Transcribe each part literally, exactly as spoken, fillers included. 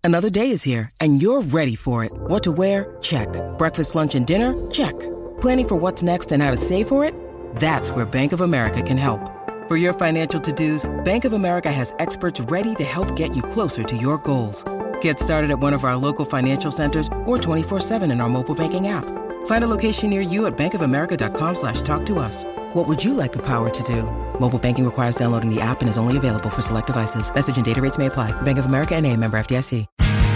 Another day is here, and you're ready for it. What to wear? Check. Breakfast, lunch, and dinner? Check. Planning for what's next and how to save for it? That's where Bank of America can help. For your financial to-dos, Bank of America has experts ready to help get you closer to your goals. Get started at one of our local financial centers or twenty-four seven in our mobile banking app. Find a location near you at bankofamerica.com slash talk to us. What would you like the power to do? Mobile banking requires downloading the app and is only available for select devices. Message and data rates may apply. Bank of America N A, member F D I C.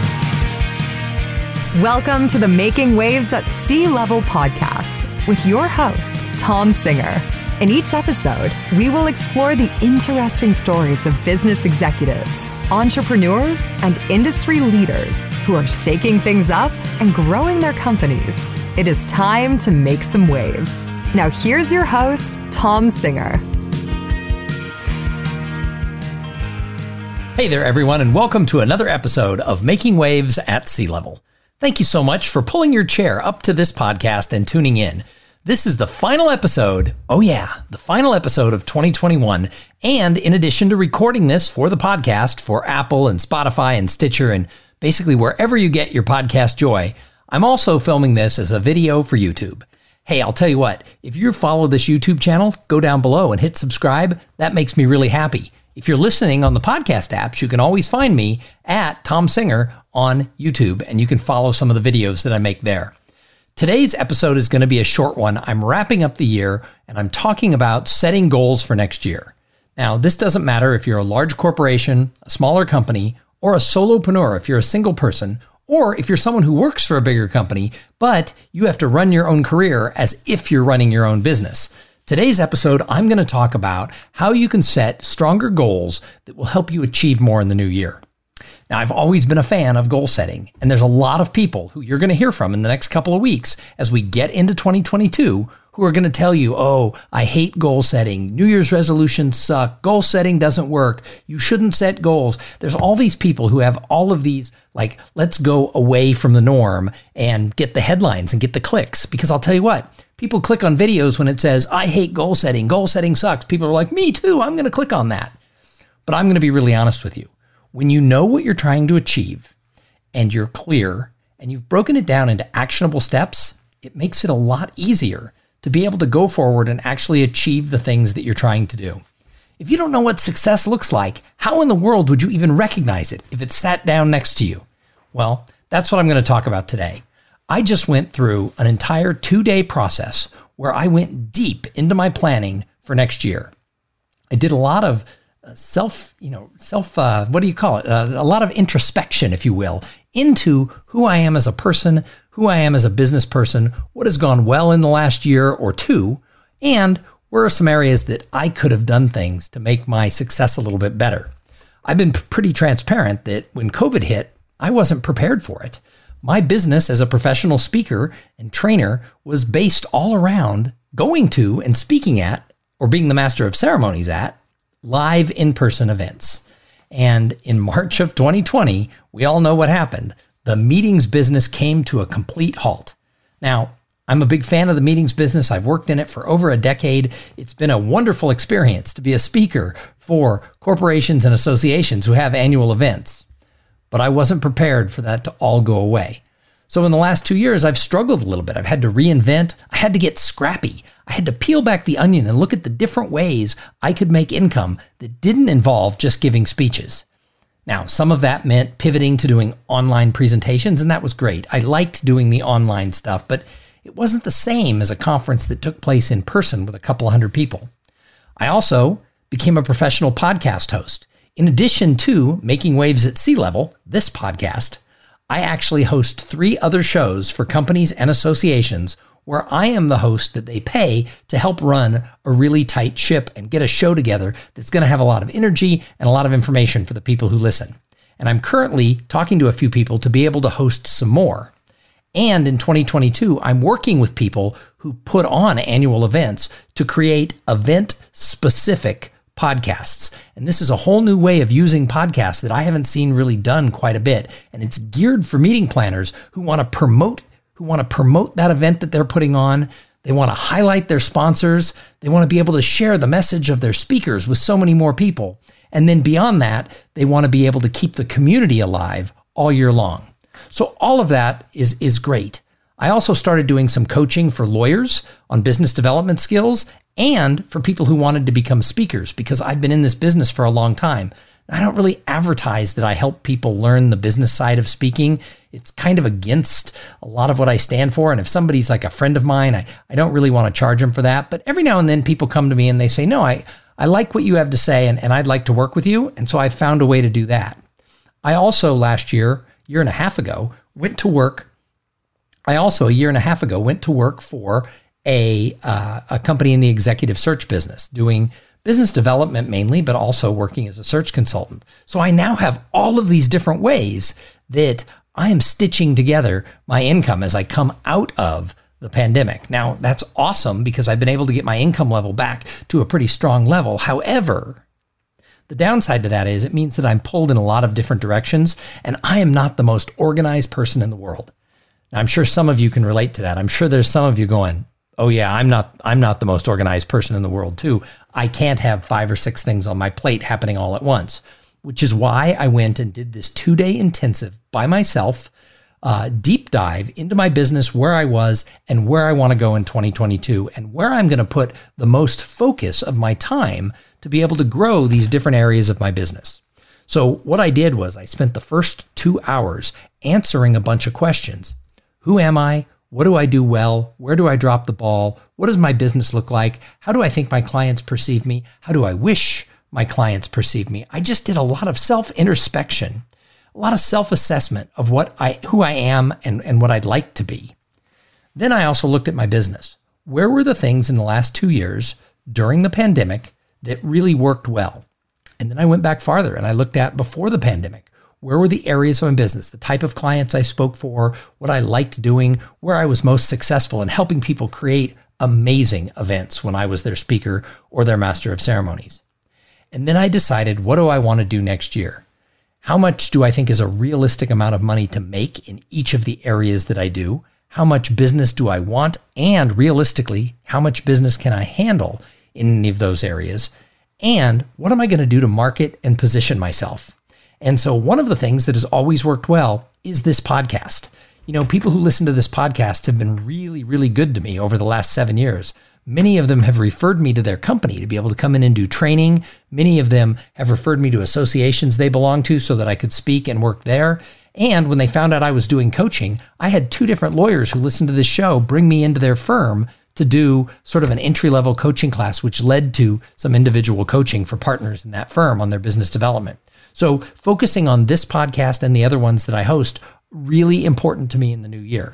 Welcome to the Making Waves at Sea Level podcast with your host, Tom Singer. In each episode, we will explore the interesting stories of business executives, entrepreneurs, and industry leaders who are shaking things up and growing their companies. It is time to make some waves. Now here's your host, Tom Singer. Hey there, everyone, and welcome to another episode of Making Waves at Sea Level. Thank you so much for pulling your chair up to this podcast and tuning in. This is the final episode, oh yeah, the final episode of twenty twenty-one, and in addition to recording this for the podcast for Apple and Spotify and Stitcher and basically wherever you get your podcast joy, I'm also filming this as a video for YouTube. Hey, I'll tell you what, if you follow this YouTube channel, go down below and hit subscribe. That makes me really happy. If you're listening on the podcast apps, you can always find me at Tom Singer on YouTube, and you can follow some of the videos that I make there. Today's episode is going to be a short one. I'm wrapping up the year, and I'm talking about setting goals for next year. Now, this doesn't matter if you're a large corporation, a smaller company, or a solopreneur if you're a single person, or if you're someone who works for a bigger company, but you have to run your own career as if you're running your own business. Today's episode, I'm going to talk about how you can set stronger goals that will help you achieve more in the new year. Now, I've always been a fan of goal setting, and there's a lot of people who you're going to hear from in the next couple of weeks as we get into twenty twenty-two who are going to tell you, oh, I hate goal setting. New Year's resolutions suck. Goal setting doesn't work. You shouldn't set goals. There's all these people who have all of these, like, let's go away from the norm and get the headlines and get the clicks. Because I'll tell you what, people click on videos when it says, I hate goal setting. Goal setting sucks. People are like, me too. I'm going to click on that. But I'm going to be really honest with you. When you know what you're trying to achieve and you're clear and you've broken it down into actionable steps, it makes it a lot easier to be able to go forward and actually achieve the things that you're trying to do. If you don't know what success looks like, how in the world would you even recognize it if it sat down next to you? Well, that's what I'm going to talk about today. I just went through an entire two-day process where I went deep into my planning for next year. I did a lot of self, you know, self, uh, what do you call it? Uh, a lot of introspection, if you will, into who I am as a person, who I am as a business person, what has gone well in the last year or two, and where are some areas that I could have done things to make my success a little bit better. I've been pretty transparent that when COVID hit, I wasn't prepared for it. My business as a professional speaker and trainer was based all around going to and speaking at, or being the master of ceremonies at, live in-person events. And in March of twenty twenty, we all know what happened. The meetings business came to a complete halt. Now, I'm a big fan of the meetings business. I've worked in it for over a decade. It's been a wonderful experience to be a speaker for corporations and associations who have annual events. But I wasn't prepared for that to all go away. So in the last two years, I've struggled a little bit. I've had to reinvent. I had to get scrappy. I had to peel back the onion and look at the different ways I could make income that didn't involve just giving speeches. Now, some of that meant pivoting to doing online presentations, and that was great. I liked doing the online stuff, but it wasn't the same as a conference that took place in person with a couple hundred people. I also became a professional podcast host. In addition to Making Waves at Sea Level, this podcast, I actually host three other shows for companies and associations where I am the host that they pay to help run a really tight ship and get a show together that's going to have a lot of energy and a lot of information for the people who listen. And I'm currently talking to a few people to be able to host some more. And in twenty twenty-two, I'm working with people who put on annual events to create event-specific podcasts. And this is a whole new way of using podcasts that I haven't seen really done quite a bit. And it's geared for meeting planners who want to promote, who want to promote that event that they're putting on. They want to highlight their sponsors. They want to be able to share the message of their speakers with so many more people. And then beyond that, they want to be able to keep the community alive all year long. So all of that is, is great. I also started doing some coaching for lawyers on business development skills and for people who wanted to become speakers, because I've been in this business for a long time. I don't really advertise that I help people learn the business side of speaking. It's kind of against a lot of what I stand for. And if somebody's like a friend of mine, I, I don't really want to charge them for that. But every now and then people come to me and they say, no, I, I like what you have to say and, and I'd like to work with you. And so I found a way to do that. I also last year, year and a half ago, went to work. I also a year and a half ago went to work for a, uh, a company in the executive search business doing business development mainly, but also working as a search consultant. So I now have all of these different ways that I am stitching together my income as I come out of the pandemic. Now, that's awesome because I've been able to get my income level back to a pretty strong level. However, the downside to that is it means that I'm pulled in a lot of different directions, and I am not the most organized person in the world. Now, I'm sure some of you can relate to that. I'm sure there's some of you going, oh yeah, I'm not, I'm not the most organized person in the world too. I can't have five or six things on my plate happening all at once, which is why I went and did this two day intensive by myself, uh, deep dive into my business, where I was and where I want to go in twenty twenty-two and where I'm going to put the most focus of my time to be able to grow these different areas of my business. So what I did was I spent the first two hours answering a bunch of questions. Who am I? What do I do well? Where do I drop the ball? What does my business look like? How do I think my clients perceive me? How do I wish my clients perceive me? I just did a lot of self-introspection, a lot of self-assessment of what I, who I am and, and what I'd like to be. Then I also looked at my business. Where were the things in the last two years during the pandemic that really worked well? And then I went back farther and I looked at before the pandemic. Where were the areas of my business, the type of clients I spoke for, what I liked doing, where I was most successful in helping people create amazing events when I was their speaker or their master of ceremonies. And then I decided, what do I want to do next year? How much do I think is a realistic amount of money to make in each of the areas that I do? How much business do I want? And realistically, how much business can I handle in any of those areas? And what am I going to do to market and position myself? And so one of the things that has always worked well is this podcast. You know, people who listen to this podcast have been really, really good to me over the last seven years. Many of them have referred me to their company to be able to come in and do training. Many of them have referred me to associations they belong to so that I could speak and work there. And when they found out I was doing coaching, I had two different lawyers who listened to this show bring me into their firm to do sort of an entry-level coaching class, which led to some individual coaching for partners in that firm on their business development. So focusing on this podcast and the other ones that I host, really important to me in the new year.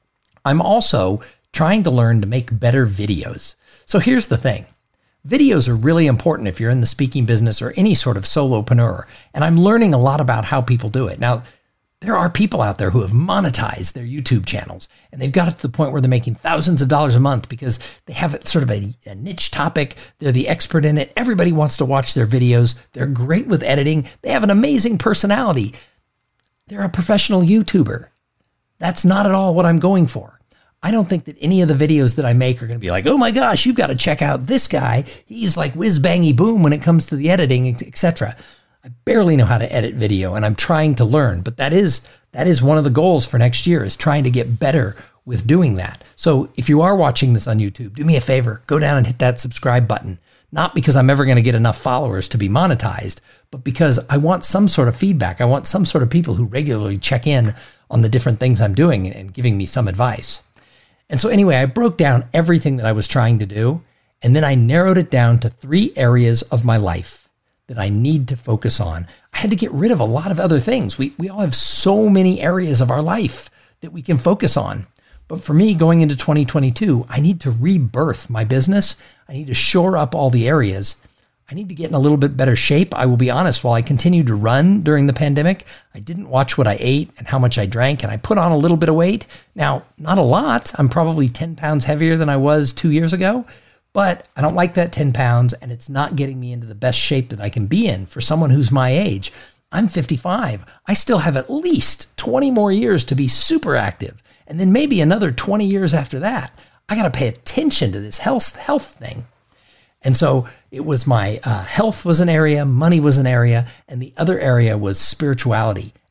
I'm also trying to learn to make better videos. So here's the thing. Videos are really important if you're in the speaking business or any sort of solopreneur. And I'm learning a lot about how people do it. Now, there are people out there who have monetized their YouTube channels and they've got it to the point where they're making thousands of dollars a month because they have sort of a, a niche topic. They're the expert in it. Everybody wants to watch their videos. They're great with editing. They have an amazing personality. They're a professional YouTuber. That's not at all what I'm going for. I don't think that any of the videos that I make are going to be like, oh my gosh, you've got to check out this guy. He's like whiz bangy boom when it comes to the editing, et cetera. I barely know how to edit video and I'm trying to learn, but that is that is one of the goals for next year is trying to get better with doing that. So if you are watching this on YouTube, do me a favor, go down and hit that subscribe button. Not because I'm ever going to get enough followers to be monetized, but because I want some sort of feedback. I want some sort of people who regularly check in on the different things I'm doing and giving me some advice. And so anyway, I broke down everything that I was trying to do, and then I narrowed it down to three areas of my life that I need to focus on. I had to get rid of a lot of other things. We we all have so many areas of our life that we can focus on. But for me, going into twenty twenty-two, I need to rebirth my business. I need to shore up all the areas. I need to get in a little bit better shape. I will be honest, while I continued to run during the pandemic, I didn't watch what I ate and how much I drank, and I put on a little bit of weight. Now, not a lot. I'm probably ten pounds heavier than I was two years ago. But I don't like that ten pounds, and it's not getting me into the best shape that I can be in for someone who's my age. I'm fifty-five. I still have at least twenty more years to be super active, and then maybe another twenty years after that. I got to pay attention to this health health thing. And so it was my uh, health was an area, money was an area, and the other area was spirituality.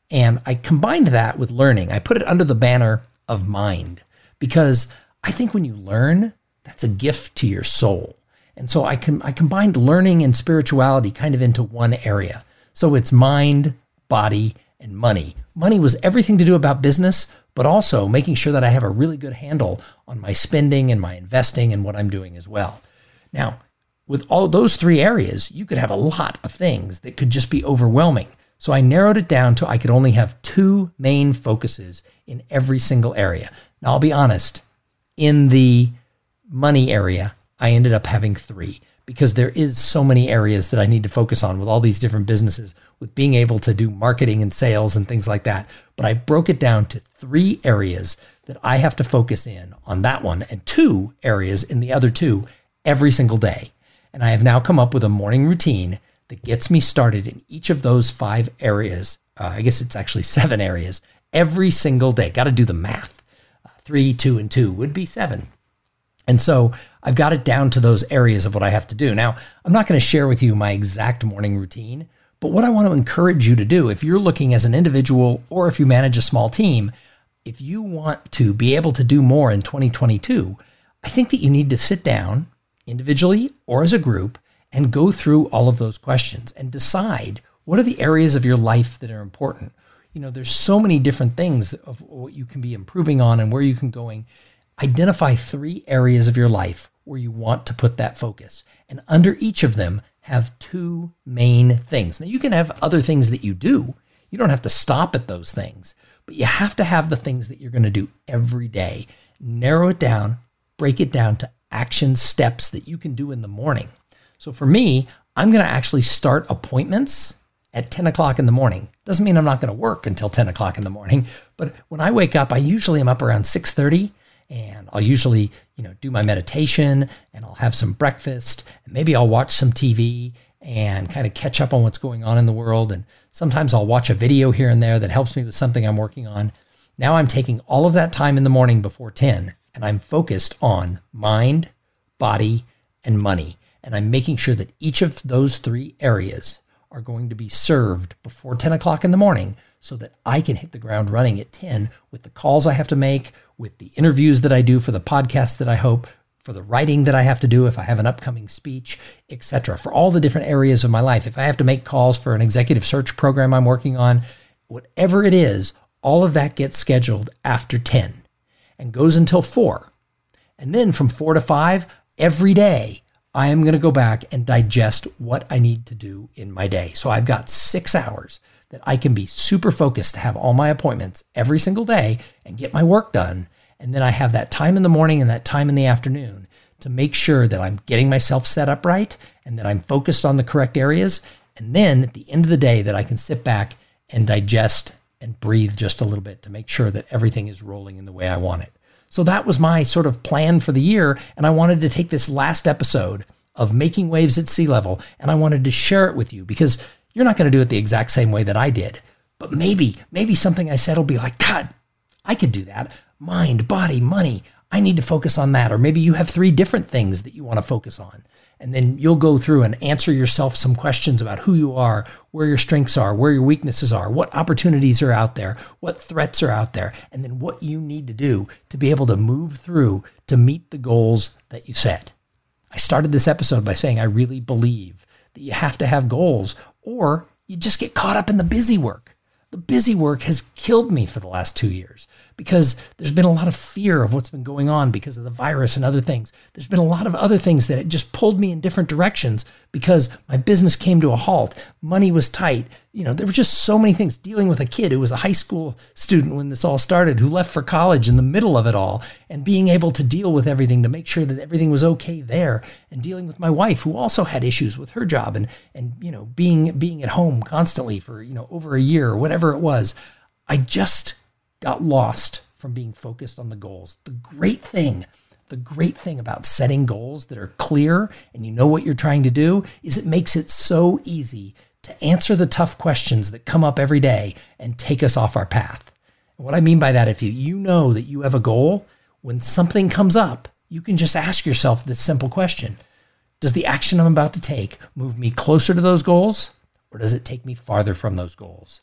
And I combined that with learning. I put it under the banner of mind, because I think when you learn, that's a gift to your soul. And so I com- I combined learning and spirituality kind of into one area. So it's mind, body, and money. Money was everything to do about business, but also making sure that I have a really good handle on my spending and my investing and what I'm doing as well. Now, with all those three areas, you could have a lot of things that could just be overwhelming. So I narrowed it down to I could only have two main focuses in every single area. Now, I'll be honest, in the money area, I ended up having three, because there is so many areas that I need to focus on with all these different businesses, with being able to do marketing and sales and things like that. But I broke it down to three areas that I have to focus in on that one, and two areas in the other two every single day. And I have now come up with a morning routine that gets me started in each of those five areas. Uh, I guess it's actually seven areas every single day. Got to do the math. Uh, three, two, and two would be seven. And so I've got it down to those areas of what I have to do. Now, I'm not going to share with you my exact morning routine, but what I want to encourage you to do, if you're looking as an individual or if you manage a small team, if you want to be able to do more in twenty twenty-two, I think that you need to sit down individually or as a group and go through all of those questions and decide what are the areas of your life that are important. You know, there's so many different things of what you can be improving on and where you can going. Identify three areas of your life where you want to put that focus. And under each of them, have two main things. Now, you can have other things that you do. You don't have to stop at those things, but you have to have the things that you're going to do every day. Narrow it down, break it down to action steps that you can do in the morning. So for me, I'm going to actually start appointments at ten o'clock in the morning. Doesn't mean I'm not going to work until ten o'clock in the morning, but when I wake up, I usually am up around six thirty, and I'll usually, you know, do my meditation, and I'll have some breakfast, and maybe I'll watch some T V and kind of catch up on what's going on in the world. And sometimes I'll watch a video here and there that helps me with something I'm working on. Now I'm taking all of that time in the morning before ten, and I'm focused on mind, body, and money. And I'm making sure that each of those three areas are going to be served before ten o'clock in the morning, so that I can hit the ground running at ten with the calls I have to make, with the interviews that I do for the podcast that I hope, for the writing that I have to do if I have an upcoming speech, et cetera, for all the different areas of my life. If I have to make calls for an executive search program I'm working on, whatever it is, all of that gets scheduled after ten and goes until four. And then from four to five, every day, I am going to go back and digest what I need to do in my day. So I've got six hours that I can be super focused to have all my appointments every single day and get my work done. And then I have that time in the morning and that time in the afternoon to make sure that I'm getting myself set up right and that I'm focused on the correct areas. And then at the end of the day, that I can sit back and digest and breathe just a little bit to make sure that everything is rolling in the way I want it. So that was my sort of plan for the year. And I wanted to take this last episode of Making Waves at Sea Level, and I wanted to share it with you, because you're not going to do it the exact same way that I did. But maybe, maybe something I said will be like, God, I could do that. Mind, body, money. I need to focus on that. Or maybe you have three different things that you want to focus on. And then you'll go through and answer yourself some questions about who you are, where your strengths are, where your weaknesses are, what opportunities are out there, what threats are out there, and then what you need to do to be able to move through to meet the goals that you set. I started this episode by saying I really believe that you have to have goals, or you just get caught up in the busy work. The busy work has killed me for the last two years because there's been a lot of fear of what's been going on because of the virus and other things. There's been a lot of other things that it just pulled me in different directions because my business came to a halt. Money was tight. You know, there were just so many things. Dealing with a kid who was a high school student when this all started, who left for college in the middle of it all, and being able to deal with everything to make sure that everything was okay there, and dealing with my wife who also had issues with her job, and, and, you know, being, being at home constantly for, you know, over a year or whatever it was. I just got lost from being focused on the goals. The great thing, the great thing about setting goals that are clear and you know what you're trying to do is it makes it so easy to answer the tough questions that come up every day and take us off our path. And what I mean by that, if you, you know that you have a goal, when something comes up, you can just ask yourself this simple question. Does the action I'm about to take move me closer to those goals, or does it take me farther from those goals?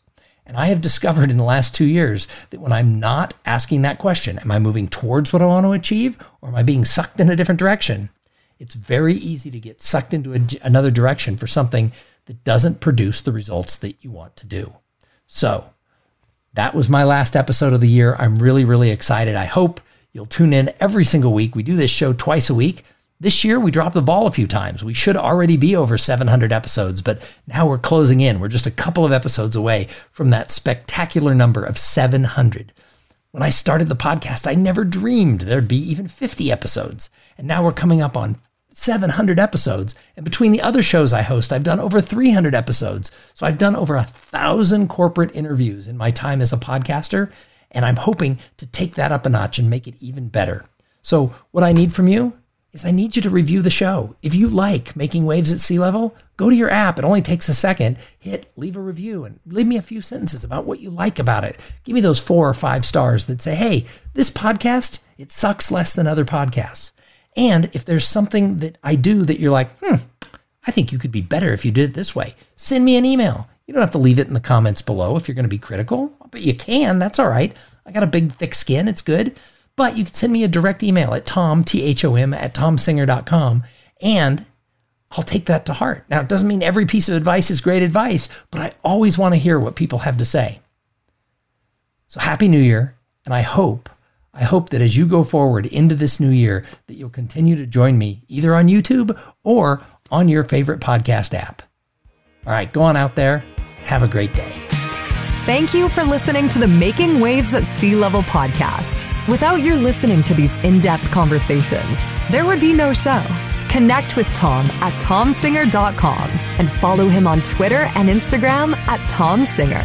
And I have discovered in the last two years that when I'm not asking that question, am I moving towards what I want to achieve, or am I being sucked in a different direction? It's very easy to get sucked into a, another direction for something that doesn't produce the results that you want to do. So that was my last episode of the year. I'm really, really excited. I hope you'll tune in every single week. We do this show twice a week. This year, we dropped the ball a few times. We should already be over seven hundred episodes, but now we're closing in. We're just a couple of episodes away from that spectacular number of seven hundred. When I started the podcast, I never dreamed there'd be even fifty episodes. And now we're coming up on seven hundred episodes. And between the other shows I host, I've done over three hundred episodes. So I've done over a thousand corporate interviews in my time as a podcaster. And I'm hoping to take that up a notch and make it even better. So what I need from you is I need you to review the show. If you like Making Waves at Sea Level, go to your app. It only takes a second. Hit leave a review and leave me a few sentences about what you like about it. Give me those four or five stars that say, hey, this podcast, it sucks less than other podcasts. And if there's something that I do that you're like, hmm, I think you could be better if you did it this way, send me an email. You don't have to leave it in the comments below if you're going to be critical, but you can. That's all right. I got a big, thick skin. It's good. But you can send me a direct email at tom, T H O M, at tom singer dot com, and I'll take that to heart. Now, it doesn't mean every piece of advice is great advice, but I always want to hear what people have to say. So Happy New Year, and I hope, I hope that as you go forward into this new year, that you'll continue to join me either on YouTube or on your favorite podcast app. All right, go on out there. Have a great day. Thank you for listening to the Making Waves at Sea Level podcast. Without your listening to these in-depth conversations, there would be no show. Connect with Tom at tom singer dot com and follow him on Twitter and Instagram at tom singer.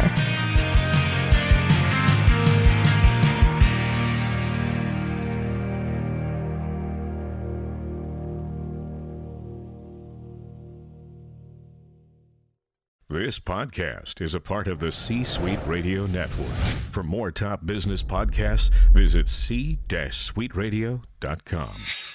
This podcast is a part of the C-Suite Radio Network. For more top business podcasts, visit c suite radio dot com.